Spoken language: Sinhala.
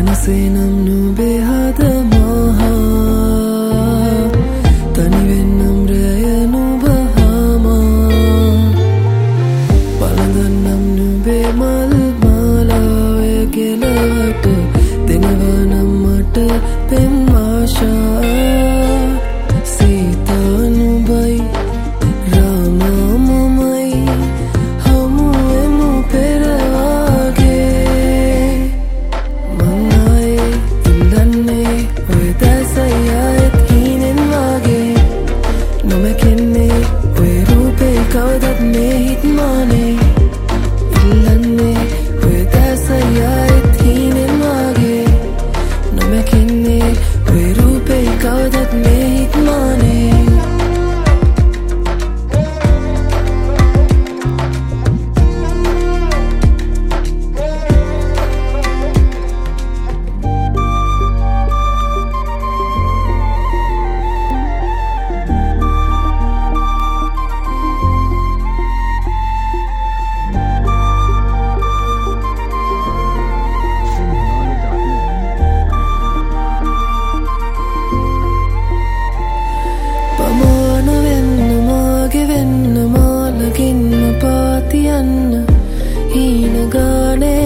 මනසේනම් නුඹේ හද මහා තනිවෙන්නම් රැය නුඹ හමා බලඳන්නම් නුඹේ මල් මාලාවය කෙලවට දෙනවනම් මට පෙම් ආශා සීතා නුඹයි රාමා මමයි හමුවෙමු පෙරවාගේ මං ආයේ ඉල්ලන්නේ ඔය දැසයි ආයෙත් හීනෙන් වාගේ නොමැකෙන්නේ ඔය රූපේ කවදත් මේ හිත් මානේ ඉල්ලන්නේ ඔය දැසයි ආයෙත් හීනෙන් වාගේ නොමැකෙන්නේ ඔය රූපේ කවදත් මේ හිත් මානේ පාතියන්න හීන ගානේ